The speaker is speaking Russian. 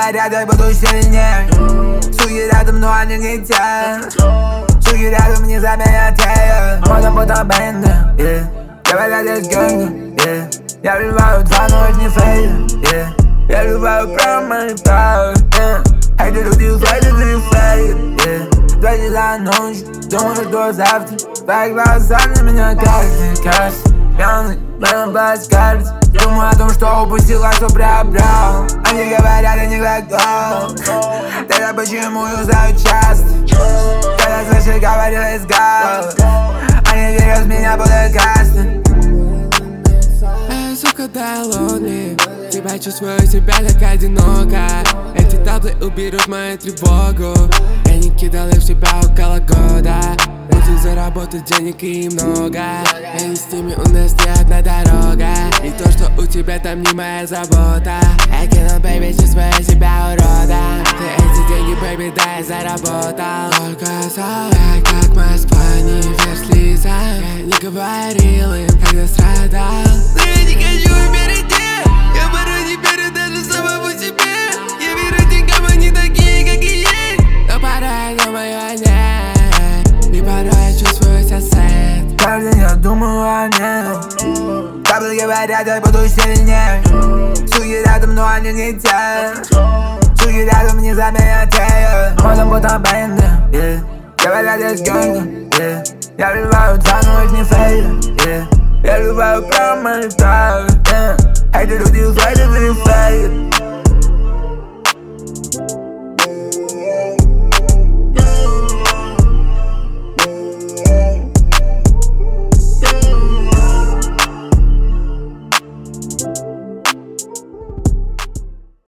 говорят, я буду сильнее. Суки рядом, но они не те. Суки рядом не заменят те. Можно потом бенды, говорят, есть гэнги, я вливаю 2-0, не фейли, я вливаю прямо и так. Эти люди услышали фейли, 2 часа ночи, думаю, что завтра. Твои глаза на меня кажется. Пьяный, белым пласкальц. Думаю о том, что упустила, что приобрел. Они говорят, я не готов. Тогда почему юзают часто? Когда слышишь, говорил из гав. Они верят в меня, подкасты. Эй, сука, дай лони. Тебя чувствую себя как одиноко. Эти таблы уберут мою тревогу. Я не кидал их в себя около года. Хочу заработать денег и много. Я не с ними, у нас не одна дорога. И то, что у тебя там не моя забота. Я кинул, бэйби, чувствую себя уродом. Ты эти деньги, бэйби, да, я заработал. Только соль, как Москва, не верь слезам. Я не говорил им, когда страдал. Но я не хочу впереди. Я порой не верю даже самому себе. Я верю деньгам, они такие, как и есть. Но порой я думаю о ней. И порой я чувствую себя sad. Каждый день я думаю о ней. Таблы говорят, я буду сильнее. Суки рядом, но они не те. Суки рядом не заменят те. Можно потом бенды, говорят, есть гэнги, я вливаю 2-0, не фейли, я вливаю прямо и так. Эти люди услышали фейли.